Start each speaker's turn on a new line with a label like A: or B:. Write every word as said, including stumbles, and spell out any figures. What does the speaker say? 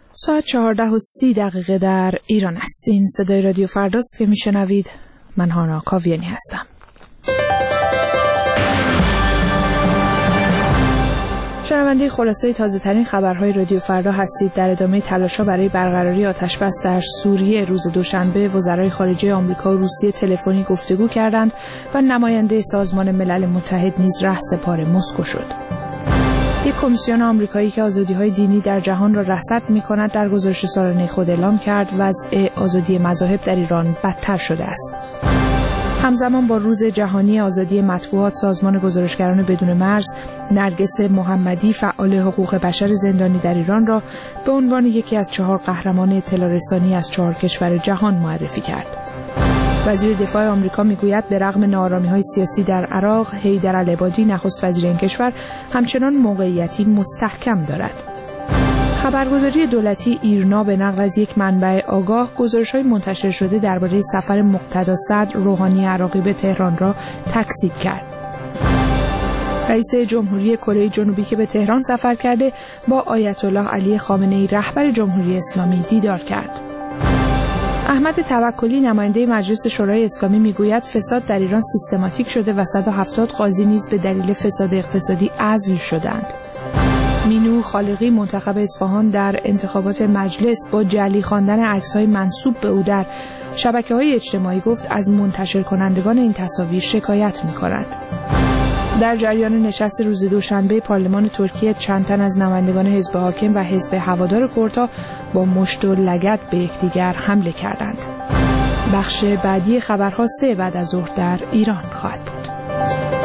A: ساعت چهارده و سی دقیقه در ایران است. این صدای رادیو فرداست که میشنوید. من هانا کاویانی هستم. شنونده خلاصه تازه ترین خبرهای رادیو فردا هستید. در ادامه تلاش‌ها برای برقراری آتش‌بس در سوریه روز دوشنبه وزرای خارجه آمریکا و روسیه تلفنی گفتگو کردند و نماینده سازمان ملل متحد نیز رهسپار مسکو شد. یک کمیسیون آمریکایی که آزادی‌های دینی در جهان را رصد می‌کند در گزارش سالانه خود اعلام کرد وضع آزادی مذاهب در ایران بدتر شده است. همزمان با روز جهانی آزادی مطبوعات، سازمان گزارشگران بدون مرز نرگس محمدی، فعال حقوق بشر زندانی در ایران را به عنوان یکی از چهار قهرمان اطلاع رسانی از چهار کشور جهان معرفی کرد. وزیر دفاع آمریکا میگوید به رغم ناآرامی‌های سیاسی در عراق، حیدر العبادی نخست وزیر این کشور همچنان موقعیتی مستحکم دارد. خبرگزاری دولتی ایرنا به نقل از یک منبع آگاه گزارش‌های منتشر شده درباره سفر مقتدا صدر روحانی عراقی به تهران را تکذیب کرد. رئیس جمهوری کره جنوبی که به تهران سفر کرده با آیت الله علی خامنه‌ای رهبر جمهوری اسلامی دیدار کرد. احمد توکلی نماینده مجلس شورای اسلامی میگوید فساد در ایران سیستماتیک شده و صد و هفتاد قاضی نیز به دلیل فساد اقتصادی عزل شدند. مینو خالقی منتخب اصفهان در انتخابات مجلس با جعلی خواندن عکس‌های منسوب به او در شبکه‌های اجتماعی گفت از منتشر کنندگان این تصاویر شکایت می‌کند. در جریان نشست روز دوشنبه پارلمان ترکیه چند تن از نمایندگان حزب حاکم و حزب هوادار کردها با مشت و لگد به یکدیگر حمله کردند. بخش بعدی خبرها سه بعد از ظهر در ایران خواهد بود.